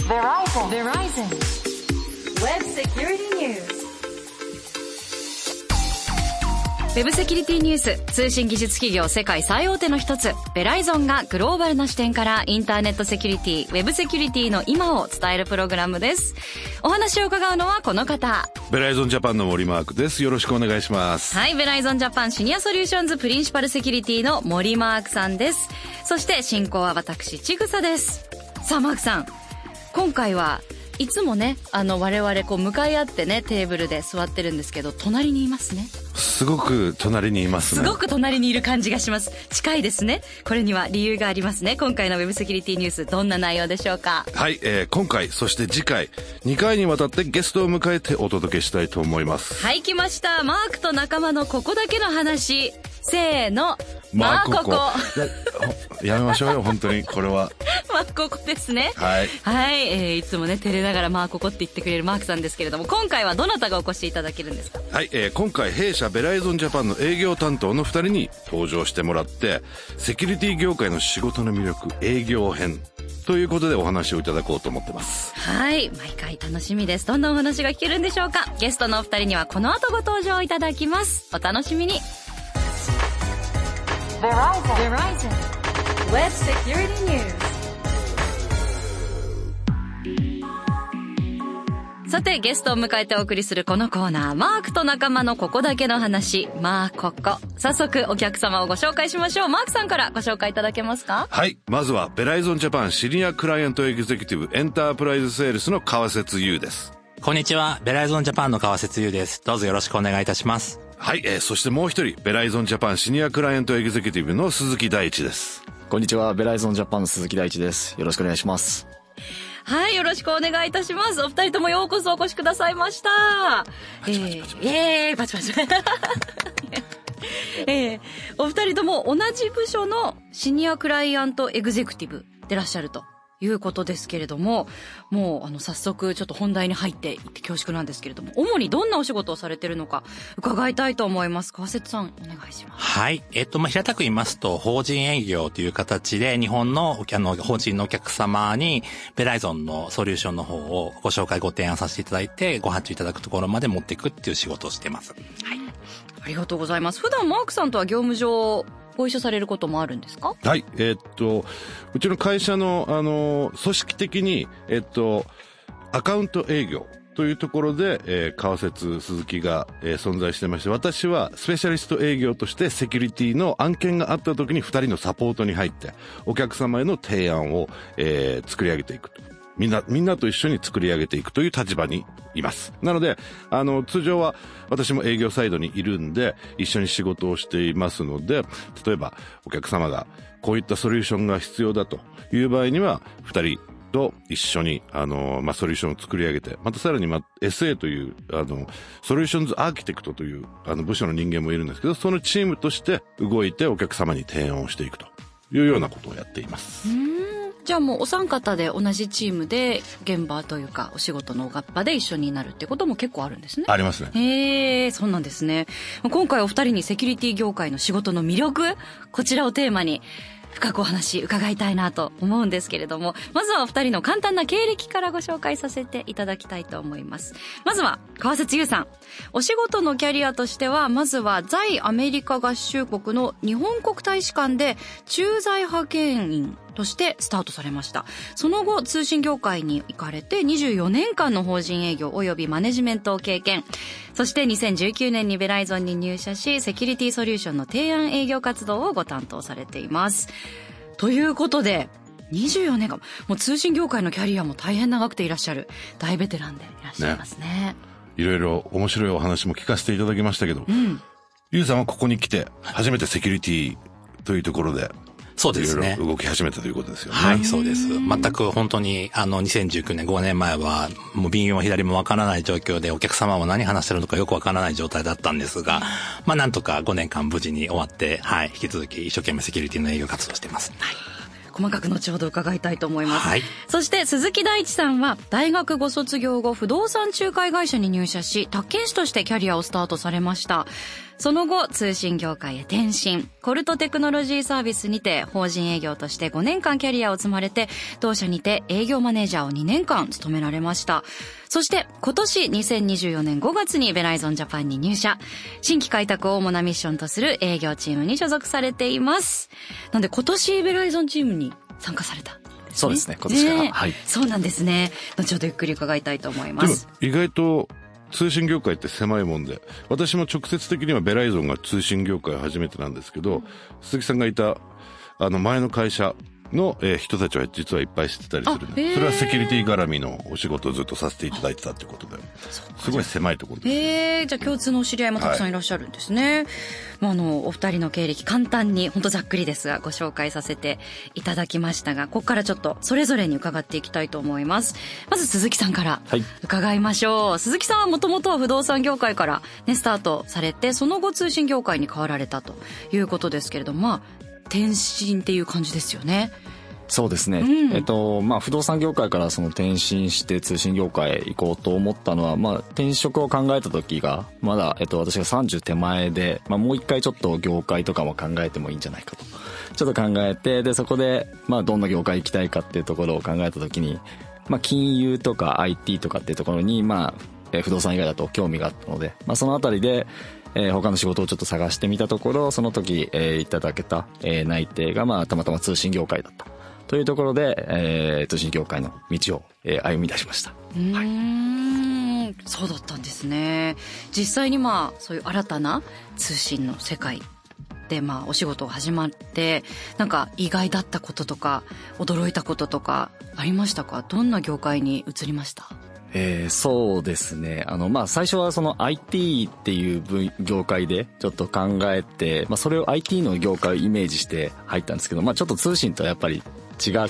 Verizon Web Security News。ウェブセキュリティニュース、通信技術企業世界最大手の一つ、ベライゾンがグローバルな視点からインターネットセキュリティ、ウェブセキュリティの今を伝えるプログラムです。お話を伺うのはこの方。 ベライゾンジャパンの森マークです。よろしくお願いします。 はい、ベライゾンジャパンシニアソリューションズプリンシパルセキュリティの森マークさんです。そして進行は私、ちぐさです。さあ、マークさん。今回はいつもね、我々向かい合ってね、テーブルで座ってるんですけど、隣にいますね。 すごく隣にいますね。 すごく隣にいる感じがします。近いですね。これには理由がありますね。今回のウェブセキュリティニュース、どんな内容でしょうか。 はい、今回、そして次回、2回にわたってゲストを迎えてお届けしたいと思います。 はい、来ました。マークと仲間のここだけの話。せーの。マーココ。 やめましょうよ、本当に、これは。 マーココですね。 はい。 はい、いつもね、照れながらマーココって言ってくれるマークさんですけれども、今回はどなたがお越しいただけるんですか。 はい、今回弊社ベライゾンジャパンの営業担当の2人に登場してもらって、セキュリティ業界の仕事の魅力、営業編ということでお話をいただこうと思ってます。 はい、毎回楽しみです。どんなお話が聞けるんでしょうか。ゲストのお二人にはこの後ご登場いただきます。お楽しみに。Verizon Web Security News。さて、ゲストを迎えてお送りするこのコーナー、マークと仲間のここだけの話、マーココ。早速お客様をご紹介しましょう。マークさんからご紹介いただけますか。 はい、まずはベライゾンジャパンシニアクライアントエグゼクティブエンタープライズセールスの川節優です。 こんにちは、ベライゾンジャパンの川節優です。どうぞよろしくお願いいたします。 はい、そしてもう一人、ベライゾンジャパンシニアクライアントエグゼクティブの鈴木大地です。 こんにちは、ベライゾンジャパンの鈴木大地です。よろしくお願いします。 はい、よろしくお願いいたします。お二人ともようこそお越しくださいました。パチパチお二人とも同じ部署のシニアクライアントエグゼクティブでらっしゃるということですけれども、もう早速ちょっと本題に入っていって恐縮なんですけれども、主にどんなお仕事をされているのか伺いたいと思います。川節さん、お願いします。 はい。平たく言いますと、法人営業という形で日本の法人のお客様にベライゾンのソリューションの方をご紹介ご提案させていただいて、ご発注いただくところまで持っていくっていう仕事をしています。はい。 ありがとうございます。普段マークさんとは業務上ご一緒されることもあるんですか。 はい、うちの会社の組織的にアカウント営業というところで、川節鈴木が、存在してまして、私はスペシャリスト営業としてセキュリティの案件があった時に2人のサポートに入ってお客様への提案を、作り上げていくと。みんなと一緒に作り上げていくという立場にいます。なので、通常は私も営業サイドにいるんで、一緒に仕事をしていますので、例えばお客様がこういったソリューションが必要だという場合には、二人と一緒に、ソリューションを作り上げて、またさらにSA という、ソリューションズアーキテクトという、部署の人間もいるんですけど、そのチームとして動いてお客様に提案をしていくというようなことをやっています。 じゃあもうお三方で同じチームで現場というかお仕事の現場で一緒になるってことも結構あるんですね。 ありますね。そうなんですね。今回お二人にセキュリティ業界の仕事の魅力、こちらをテーマに深くお話伺いたいなと思うんですけれども、まずはお二人の簡単な経歴からご紹介させていただきたいと思います。まずは川節優さん。お仕事のキャリアとしては、まずは在アメリカ合衆国の日本国大使館で駐在派遣員としてスタートされました。その後通信業界に行かれて24年間の法人営業及びマネジメントを経験。そして2019年にベライゾンに入社し、セキュリティソリューションの提案営業活動をご担当されています。ということで24年間もう通信業界のキャリアも大変長くていらっしゃる大ベテランでいらっしゃいますね。 いろいろ面白いお話も聞かせていただきましたけど、ゆうさんはここに来て初めてセキュリティというところでそうですね。 いろいろ動き始めたということですよね。 はい、そうです。全く本当に2019年5年前はもう右も左もわからない状況でお客様も何話してるのかよくわからない状態だったんですが、なんとか5年間無事に終わって、はい、引き続き一生懸命セキュリティの営業活動してます。はい。 細かく後ほど伺いたいと思います。 はい。 そして鈴木大地さんは大学ご卒業後不動産仲介会社に入社し、宅建士としてキャリアをスタートされました。 その後通信業界へ転身、コルトテクノロジーサービスにて法人営業として5年間キャリアを積まれて、同社にて営業マネージャーを2年間務められました。そして今年2024年5月にベライゾンジャパンに入社、新規開拓を主なミッションとする営業チームに所属されています。なんで今年ベライゾンチームに参加された。 そうですね、今年から、はい。 そうなんですね。後ほどゆっくり伺いたいと思います。 でも意外と通信業界って狭いもんで、私も直接的にはベライゾンが通信業界初めてなんですけど、鈴木さんがいた前の会社の、人たちは実はいっぱい知ってたりするので、それはセキュリティ絡みのお仕事をずっとさせていただいてたってことで、すごい狭いところです。 じゃあ共通のお知り合いもたくさんいらっしゃるんですね。お二人の経歴簡単に本当ざっくりですがご紹介させていただきましたが、ここからちょっとそれぞれに伺っていきたいと思います。まず鈴木さんから伺いましょう。鈴木さんはもともとは不動産業界からねスタートされて、その後通信業界に変わられたということですけれども、転身っていう感じですよね。 そうですね、不動産業界からその転身して通信業界へ行こうと思ったのは、転職を考えた時がまだ、私が30手前で、もう一回ちょっと業界とかも考えてもいいんじゃないかとちょっと考えて、でそこでどんな業界行きたいかっていうところを考えた時に、金融とか IT とかっていうところに不動産以外だと興味があったので、そのあたりで他の仕事をちょっと探してみたところ、その時、いただけた、内定がたまたま通信業界だったというところで、通信業界の道を、歩み出しました。 そうだったんですね。実際にそういう新たな通信の世界でお仕事が始まって、なんか意外だったこととか驚いたこととかありましたか？どんな業界に移りました？ そうですね。最初はその IT っていう業界でちょっと考えて、それを IT の業界をイメージして入ったんですけど、ちょっと通信とはやっぱり違って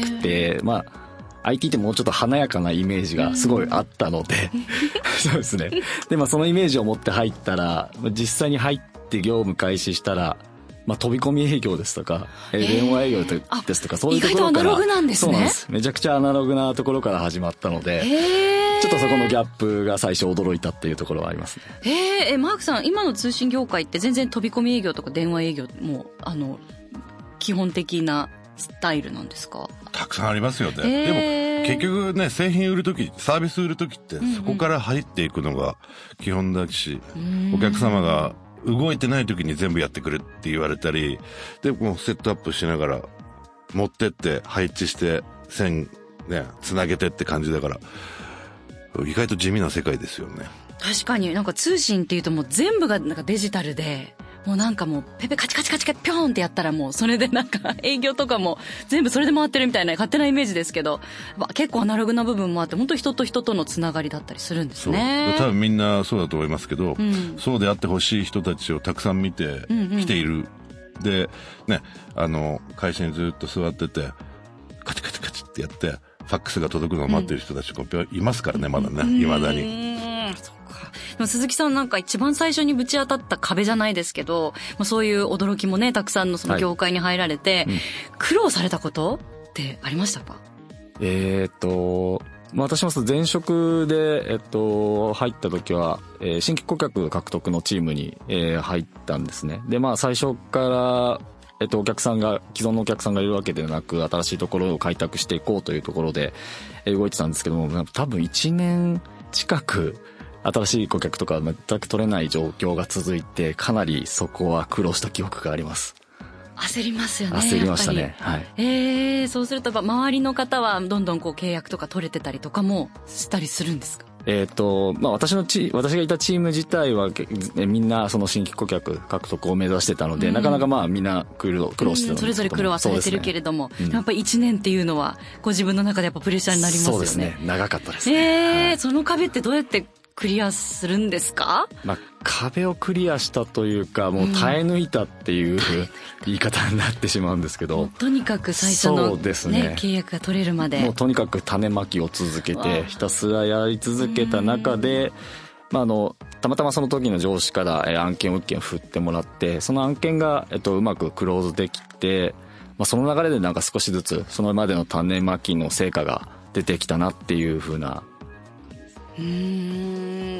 、IT ってもうちょっと華やかなイメージがすごいあったので、そうですね。で、そのイメージを持って入ったら、実際に入って業務開始したら、飛び込み営業ですとか、電話営業ですとか、そういうところから。 意外とアナログなんですね。 そうなんです。めちゃくちゃアナログなところから始まったので、ちょっとそこのギャップが最初驚いたっていうところはありますね。 マークさん、今の通信業界って全然飛び込み営業とか電話営業も、基本的なスタイルなんですか？ たくさんありますよね。でも結局ね、製品売るとき、サービス売るときってそこから入っていくのが基本だし、お客様が動いてない時に全部やってくれって言われたり、でもうセットアップしながら持ってって配置して線ねつなげてって感じだから、意外と地味な世界ですよね。 確かになんか通信っていうともう全部がなんかデジタルで、もうなんかもうペペカチカチカチカピョーンってやったらもうそれでなんか営業とかも全部それで回ってるみたいな勝手なイメージですけど、結構アナログな部分もあって本当人と人とのつながりだったりするんですね。 多分みんなそうだと思いますけど、そうであってほしい人たちをたくさん見てきている。でね、会社にずっと座っててカチカチカチってやってファックスが届くのを待ってる人たちがいますからね、まだね、未だに。 でも鈴木さんなんか一番最初にぶち当たった壁じゃないですけど、そういう驚きもねたくさんのその業界に入られて、苦労されたことってありましたか？ 私も前職で、入った時は、新規顧客獲得のチームに、入ったんですね。で、最初から、お客さんが、既存のお客さんがいるわけではなく、新しいところを開拓していこうというところで、動いてたんですけども、多分1年近く、新しい顧客とか全く取れない状況が続いて、かなりそこは苦労した記憶があります。 焦りますよね。 焦りましたね。はい。 そうすると周りの方はどんどん契約とか取れてたりとかもしたりするんですか？ 私がいたチーム自体はみんなその新規顧客獲得を目指してたので、なかなかみんな苦労してたんですけど、 それぞれ苦労はされてるけれども、やっぱり1年っていうのはご自分の中でやっぱプレッシャーになりますよね。 そうですね。長かったですね。 その壁ってどうやってクリアするんですか？ 壁をクリアしたというか、もう耐え抜いたっていう言い方になってしまうんですけど、 とにかく最初の、契約が取れるまでもうとにかく種まきを続けてひたすらやり続けた中で、たまたまその時の上司から案件を1件振ってもらって、その案件がうまくクローズできて、その流れでなんか少しずつそのまでの種まきの成果が出てきたなっていう風な。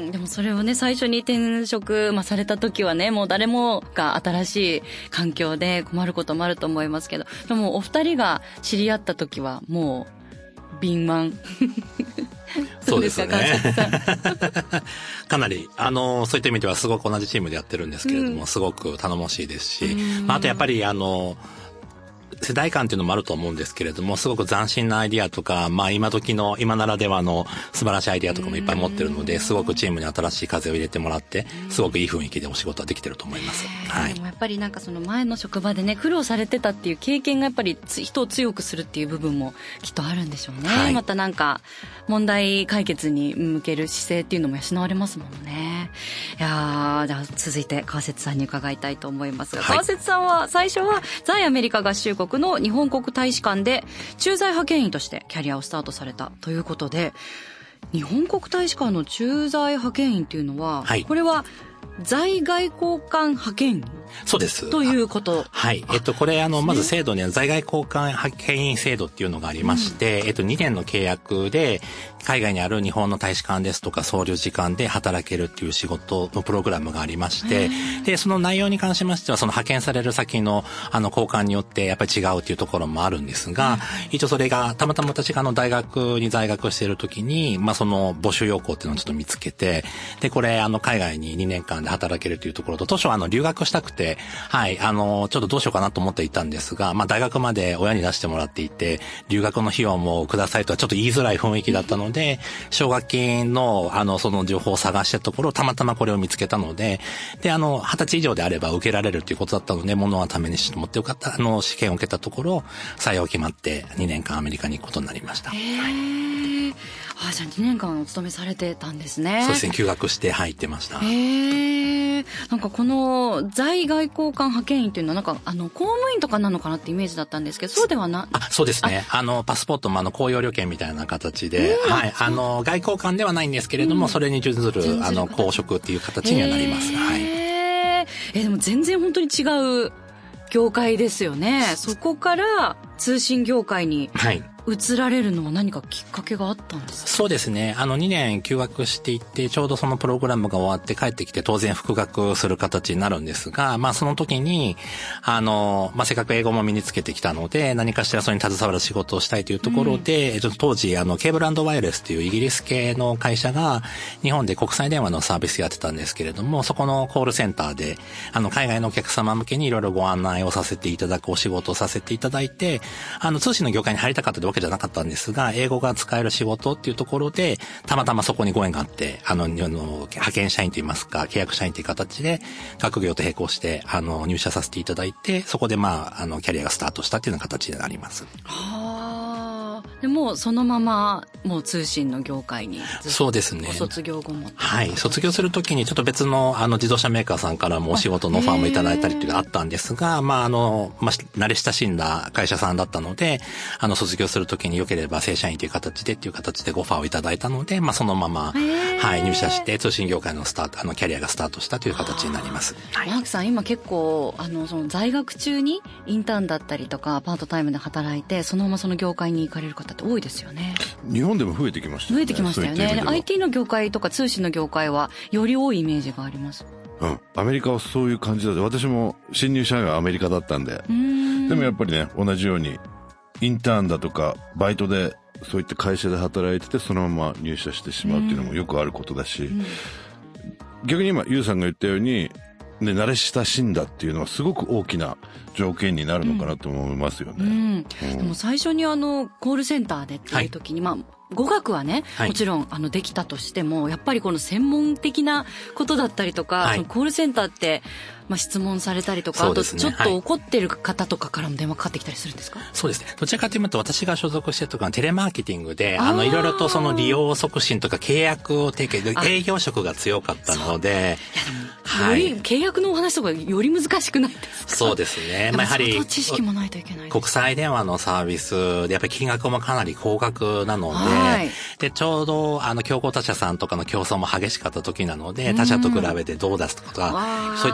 でもそれをね、最初に転職、された時はね、もう誰もが新しい環境で困ることもあると思いますけど、でもお二人が知り合った時はもう敏腕そうですね。かなり、そういった意味ではすごく同じチームでやってるんですけれども、すごく頼もしいですし、あとやっぱり世代間っていうのもあると思うんですけれども、すごく斬新なアイディアとか、今時の今ならではの素晴らしいアイディアとかもいっぱい持ってるので、すごくチームに新しい風を入れてもらって、すごくいい雰囲気でお仕事はできてると思います。はい。 でもやっぱりなんかその前の職場でね、苦労されてたっていう経験がやっぱり人を強くするっていう部分もきっとあるんでしょうね。はい、またなんか問題解決に向ける姿勢っていうのも養われますもんね。いやー、じゃあ続いて川節さんに伺いたいと思いますが、はい、川節さんは最初は在アメリカ合衆国の日本国大使館で駐在派遣員としてキャリアをスタートされたということで、日本国大使館の駐在派遣員っていうのは、はい、これは在外交官派遣員そうです。 ということ。 はい。これまず制度には在外交換派遣員制度っていうのがありまして、2年の契約で海外にある日本の大使館ですとか総領事館で働けるっていう仕事のプログラムがありまして、で、その内容に関しましては、その派遣される先の交換によってやっぱり違うっていうところもあるんですが、一応それがたまたま私が大学に在学している時に、その募集要項っていうのをちょっと見つけて、で、これ海外に2年間で働けるというところと、当初留学したくて、はい、ちょっとどうしようかなと思っていたんですが、大学まで親に出してもらっていて、留学の費用もくださいとはちょっと言いづらい雰囲気だったので、奨学金の、その情報を探したところ、たまたまこれを見つけたので、で、20歳以上であれば受けられるということだったので、物はためにして持ってよかった、試験を受けたところ、採用決まって2年間アメリカに行くことになりました。はい。 じゃあ2年間お勤めされてたんですね。 そうですね、休学して入ってました。 なんかこの在外交官派遣員というのはなんか公務員とかなのかなってイメージだったんですけど、そうではなそうですね。パスポートも公用旅券みたいな形で、はい、外交官ではないんですけれども、それに準ずる公職っていう形にはなります。はい。 でも全然本当に違う業界ですよね。そこから通信業界に。はい移られるのは何かきっかけがあったんですか？ そうですね。2年休学していって、ちょうどそのプログラムが終わって帰ってきて当然復学する形になるんですが、その時に、せっかく英語も身につけてきたので、何かしらそれに携わる仕事をしたいというところで、当時、ケーブル&ワイヤレスというイギリス系の会社が、日本で国際電話のサービスやってたんですけれども、そこのコールセンターで、海外のお客様向けにいろいろご案内をさせていただくお仕事をさせていただいて、通信の業界に入りたかったわけじゃなかったんですが、英語が使える仕事っていうところで、たまたまそこにご縁があって、派遣社員といいますか、契約社員という形で、学業と並行して、入社させていただいて、そこでキャリアがスタートしたっていうような形になります。 でもそのままもう通信の業界にそうですね。 卒業後もはい、卒業するときにちょっと別の自動車メーカーさんからもお仕事のオファーもいただいたりっていうのがあったんですが、慣れ親しんだ会社さんだったので、卒業するときに良ければ正社員という形でごオファーをいただいたので、そのままはい入社して通信業界のキャリアがスタートしたという形になります。 マークさん今結構その在学中にインターンだったりとかパートタイムで働いてそのままその業界に行かれる方って多いですよね。 日本でも増えてきましたね。 増えてきましたよね。IT の業界とか通信の業界はより多いイメージがあります。 アメリカはそういう感じだって。私も新入社員はアメリカだったんで。でもやっぱりね、同じようにインターンだとかバイトでそういった会社で働いててそのまま入社してしまうっていうのもよくあることだし、逆に今ユウさんが言ったように、慣れ親しんだっていうのはすごく大きな条件になるのかなと思いますよね。 でも最初にコールセンターでっていう時に、語学はね、もちろんできたとしてもやっぱりこの専門的なことだったりとか、そのコールセンターって質問されたりとか、あとちょっと怒ってる方とかからも電話かかってきたりするんですか？ そうですね。どちらかというと私が所属しているところはテレマーケティングで、いろいろとその利用促進とか契約を提携で営業職が強かったので、 より契約のお話とかより難しくないですか？ そうですね。やはり知識もないといけない。 国際電話のサービスでやっぱり金額もかなり高額なので、ちょうど競合他社さんとかの競争も激しかった時なので、他社と比べてどう出すとか、そういったご質問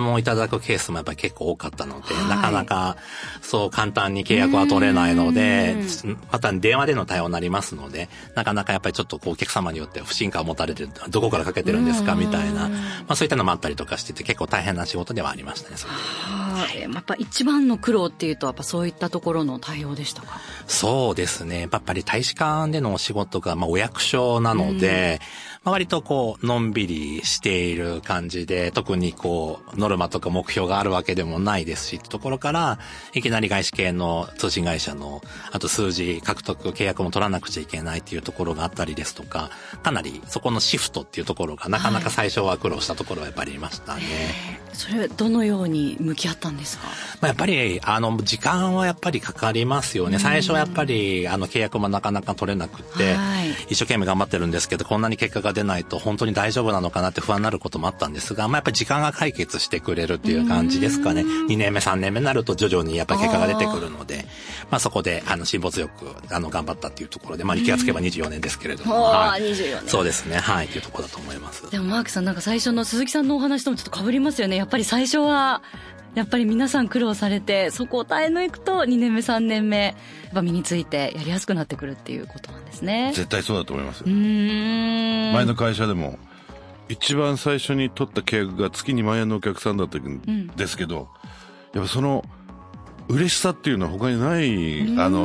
をいただくケースもやっぱり結構多かったので、なかなかそう簡単に契約は取れないので、また電話での対応になりますので、なかなかやっぱりちょっとこうお客様によって不信感を持たれて、どこからかけてるんですかみたいな、そういったのもあったりとかしてて、結構大変な仕事ではありましたね。 やっぱ一番の苦労っていうと、やっぱそういったところの対応でしたか？ そうですね。やっぱり大使館でのお仕事が、お役所なので、割とこう、のんびりしている感じで、特にこう、ノルマとか目標があるわけでもないですし、ってところから、いきなり外資系の通信会社の、あと数字獲得、契約も取らなくちゃいけないっていうところがあったりですとか、かなりそこのシフトっていうところが、なかなか最初は苦労したところはやっぱりありましたね。 それ、どのように向き合ったんですか？ やっぱり、時間はやっぱりかかりますよね。最初はやっぱり、契約もなかなか取れなくて、一生懸命頑張ってるんですけど、こんなに結果が出ないと本当に大丈夫なのかなって不安になることもあったんですが、やっぱり時間が解決してくれるっていう感じですかね。2年目、3年目になると徐々にやっぱり結果が出てくるので、そこで、辛抱強く、頑張ったっていうところで、気がつけば24年ですけれども。 24年。 そうですね。はい。っていうところだと思います。 でもマークさん、なんか最初の鈴木さんのお話ともちょっと被りますよね。やっぱり最初は、やっぱり皆さん苦労されて、そこを耐え抜くと2年目、3年目、やっぱ身についてやりやすくなってくるっていうことなんですね。 絶対そうだと思います。前の会社でも、一番最初に取った契約が月2万円のお客さんだったんですけど、やっぱその嬉しさっていうのは他にない、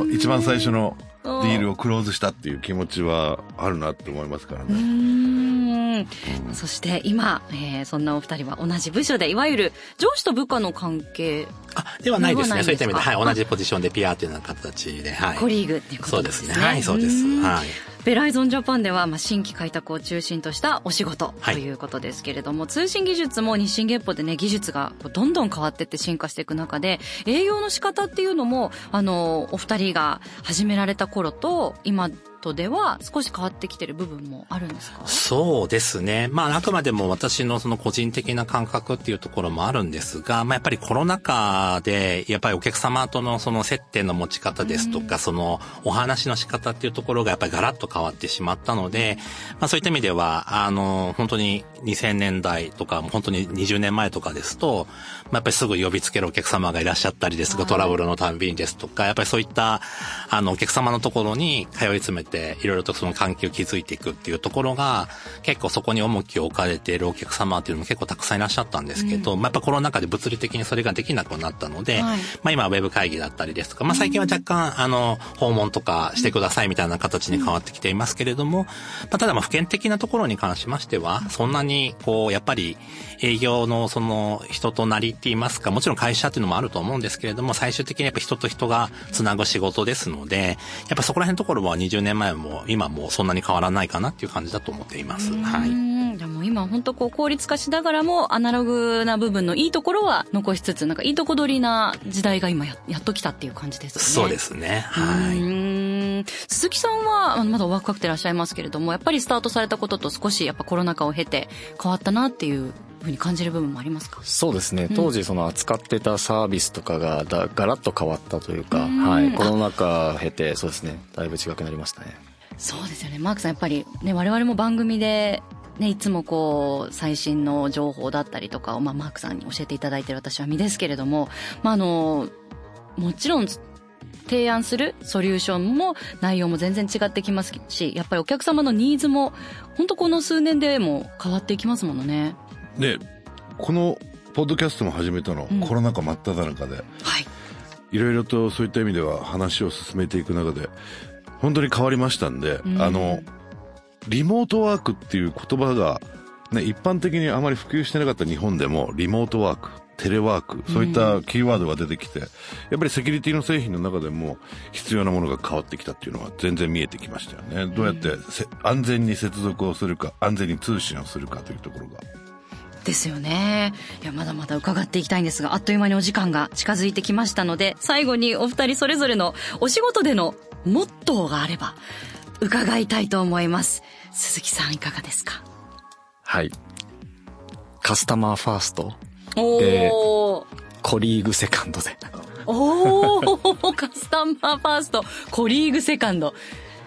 一番最初のディールをクローズしたっていう気持ちはあるなって思いますからね。 そして今、そんなお二人は同じ部署で、いわゆる上司と部下の関係ではないですね。そういった意味で、同じポジションで PR というような形で、 コリーグっていうことですね。 そうですね。はい、そうです。はい。 ベライゾンジャパンでは、新規開拓を中心としたお仕事ということですけれども、通信技術も日進月歩でね、技術がどんどん変わっていって進化していく中で、営業の仕方っていうのも、お二人が始められた頃と今とでは少し変わってきてる部分もあるんですか？ そうですね。あくまでも私のその個人的な感覚っていうところもあるんですが、やっぱりコロナ禍で、やっぱりお客様とのその接点の持ち方ですとか、そのお話の仕方っていうところがやっぱりガラッと変わってしまったので、そういった意味では、本当に2000年代とか、本当に20年前とかですと、やっぱりすぐ呼びつけるお客様がいらっしゃったりですとか、トラブルのたんびにですとか、やっぱりそういった、お客様のところに通い詰めて、いろいろとその関係を築いていくっていうところが、結構そこに重きを置かれているお客様っていうのも結構たくさんいらっしゃったんですけど、やっぱコロナ禍で物理的にそれができなくなったので、今はウェブ会議だったりですとか、最近は若干、訪問とかしてくださいみたいな形に変わってきていますけれども、ただ普遍的なところに関しましては、そんなにやっぱり営業のその人となりって言いますか、もちろん会社っていうのもあると思うんですけれども、最終的にやっぱ人と人がつなぐ仕事ですので、やっぱそこら辺のところは20年前も今もそんなに変わらないかなっていう感じだと思っています。はい。 でも今本当効率化しながらもアナログな部分のいいところは残しつつ、なんかいいとこ取りな時代が今 やっと来たっていう感じですね。 そうですね。はい。 鈴木さんはまだお若くていらっしゃいますけれども、やっぱりスタートされたことと少しやっぱコロナ禍を経て変わったなっていうふうに感じる部分もありますか？ そうですね。当時その扱ってたサービスとかがガラッと変わったというか、コロナ禍経て、そうですね、だいぶ違くなりましたね。 そうですよね。マークさん、やっぱりね、我々も番組でね、いつも最新の情報だったりとかをマークさんに教えていただいている私は身ですけれども、もちろん提案するソリューションも内容も全然違ってきますし、やっぱりお客様のニーズも本当この数年でも変わっていきますものね。 で、このポッドキャストも始めたの、コロナ禍真っ只中で、いろいろとそういった意味では話を進めていく中で本当に変わりましたんで、リモートワークっていう言葉が、ね、一般的にあまり普及してなかった日本でも、リモートワーク、テレワーク、そういったキーワードが出てきて、やっぱりセキュリティの製品の中でも必要なものが変わってきたっていうのは全然見えてきましたよね。どうやって安全に接続をするか、安全に通信をするかというところが。 ですよね。いや、まだまだ伺っていきたいんですが、あっという間にお時間が近づいてきましたので、最後にお二人それぞれのお仕事でのモットーがあれば伺いたいと思います。鈴木さん、いかがですか？ はい。カスタマーファーストで、 コリーグセカンドで。 カスタマーファースト、コリーグセカンド。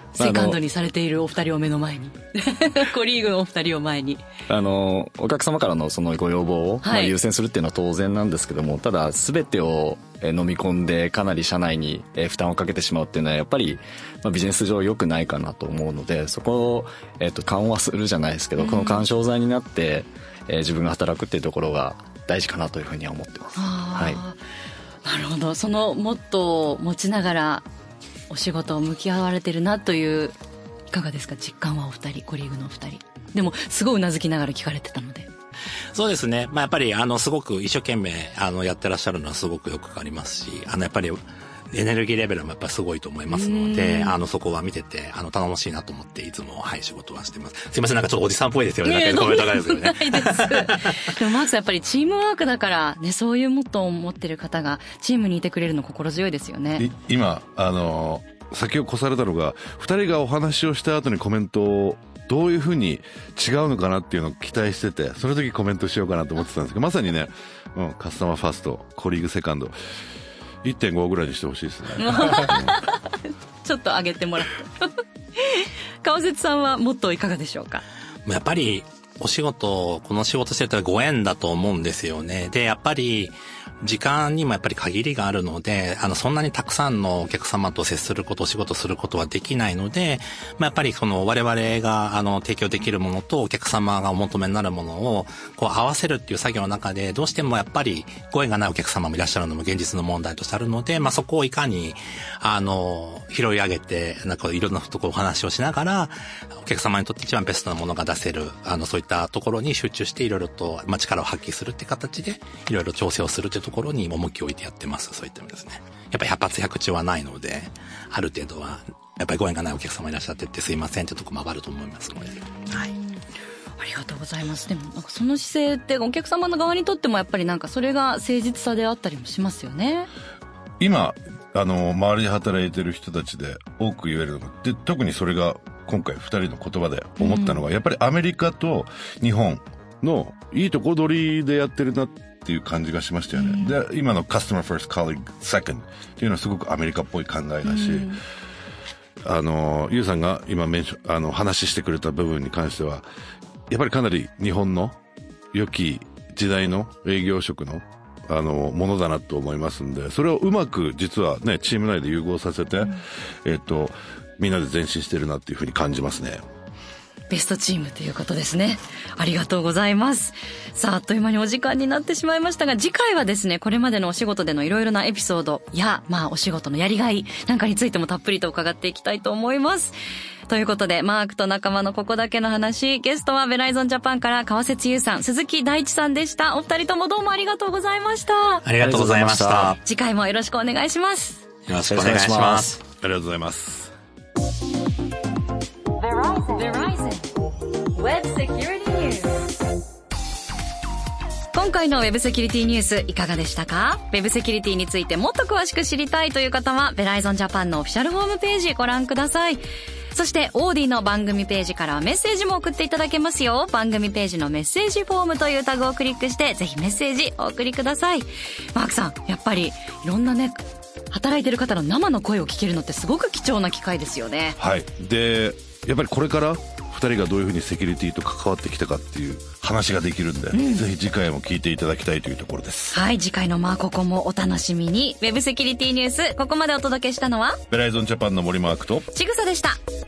セカンドにされているお二人を目の前にコリーグのお二人を前にお客様からのそのご要望を、優先するっていうのは当然なんですけども、ただ全てを飲み込んでかなり社内に負担をかけてしまうっていうのはやっぱりビジネス上良くないかなと思うので、そこを緩和するじゃないですけど、この緩衝材になって自分が働くっていうところが大事かなというふうには思ってます。はい、 なるほど。そのモットーを持ちながらお仕事を向き合われてるなという、いかがですか、実感はお二人、コリーグのお二人。でもすごいうなずきながら聞かれてたので。 そうですね。やっぱりすごく一生懸命やってらっしゃるのはすごくよくわかりますし、やっぱりエネルギーレベルもやっぱりすごいと思いますので、そこは見てて頼もしいなと思っていつも仕事はしてます。すいません、なんかちょっとおじさんっぽいですよね。だけどコメントがですよね。 ないですでもマークさん、やっぱりチームワークだからね、そういうモットーを持ってる方がチームにいてくれるの心強いですよね。 今先を越されたのが、二人がお話をした後にコメントをどういう風に違うのかなっていうのを期待してて、その時コメントしようかなと思ってたんですけど、まさにね、カスタマーファースト、コリーグセカンド 1.5 ぐらいにしてほしいですね。 ちょっと上げてもらって川節さんはモットーいかがでしょうか。 やっぱりこの仕事してるとご縁だと思うんですよね。で、やっぱり時間にもやっぱり限りがあるので、そんなにたくさんのお客様と接すること、お仕事することはできないので、やっぱり我々が提供できるものとお客様がお求めになるものを合わせるっていう作業の中で、どうしてもやっぱりご縁がないお客様もいらっしゃるのも現実の問題としてあるので、そこをいかに拾い上げて、いろんなところお話をしながら、お客様にとって一番ベストなものが出せる、そういったところに集中していろいろと力を発揮するって形でいろいろ調整をするってところに重きを置いてやってます。そういった意味ですね。やっぱり百発百中はないので、ある程度はやっぱりご縁がないお客様いらっしゃっててすいませんってとこもあると思いますので、はい。 ありがとうございます。でもその姿勢ってお客様の側にとってもやっぱりそれが誠実さであったりもしますよね。 今周りで働いてる人たちで多く言えるのが、で特にそれが今回2人の言葉で思ったのが、やっぱりアメリカと日本のいいとこ取りでやってるなっていう感じがしましたよね。で、今の Customer First, Colleague Second っていうのはすごくアメリカっぽい考えだし、ゆうさんが今話してくれた部分に関しては、やっぱりかなり日本の良き時代の営業職のものだなと思いますんで、それをうまく実はね、チーム内で融合させて、みんなで前進してるなっていうふうに感じますね。 ベストチームということですね。ありがとうございます。さあ、あっという間にお時間になってしまいましたが、次回はですね、これまでのお仕事でのいろいろなエピソードや、お仕事のやりがいなんかについてもたっぷりと伺っていきたいと思います。ということで、マークと仲間のここだけの話、ゲストはベライゾンジャパンから川節優さん、鈴木大地さんでした。お二人ともどうもありがとうございました。 ありがとうございました。 次回もよろしくお願いします。 よろしくお願いします。 ありがとうございます。 Verizon Web Security News。今回のウェブセキュリティニュースいかがでしたか？ウェブセキュリティについてもっと詳しく知りたいという方はベライゾンジャパンのオフィシャルホームページご覧ください。そしてオーディの番組ページからはメッセージも送っていただけますよ。番組ページのメッセージフォームというタグをクリックしてぜひメッセージお送りください。マークさん、やっぱりいろんなね、働いてる方の生の声を聞けるのってすごく貴重な機会ですよね。 はい。で、やっぱりこれから2人がどういうふうにセキュリティと関わってきたかっていう話ができるんで、ぜひ次回も聞いていただきたいというところです。 はい、次回のここもお楽しみに。ウェブセキュリティニュース、ここまでお届けしたのはベライゾンジャパンの森マークとちぐさでした。